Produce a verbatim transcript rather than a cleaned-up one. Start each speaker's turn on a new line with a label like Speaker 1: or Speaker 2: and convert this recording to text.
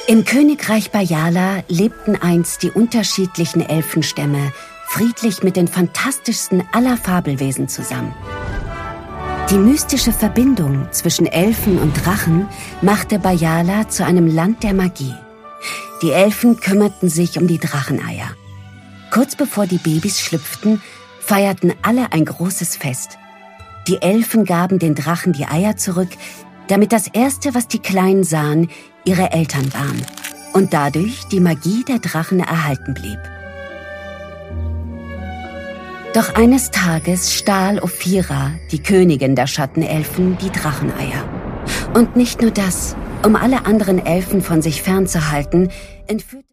Speaker 1: Im Königreich Bajala lebten einst die unterschiedlichen Elfenstämme friedlich mit den fantastischsten aller Fabelwesen zusammen. Die mystische Verbindung zwischen Elfen und Drachen machte Bajala zu einem Land der Magie. Die Elfen kümmerten sich um die Dracheneier. Kurz bevor die Babys schlüpften, feierten alle ein großes Fest. Die Elfen gaben den Drachen die Eier zurück, damit das Erste, was die Kleinen sahen, ihre Eltern waren und dadurch die Magie der Drachen erhalten blieb. Doch eines Tages stahl Ophira, die Königin der Schattenelfen, die Dracheneier. Und nicht nur das, um alle anderen Elfen von sich fernzuhalten, entführte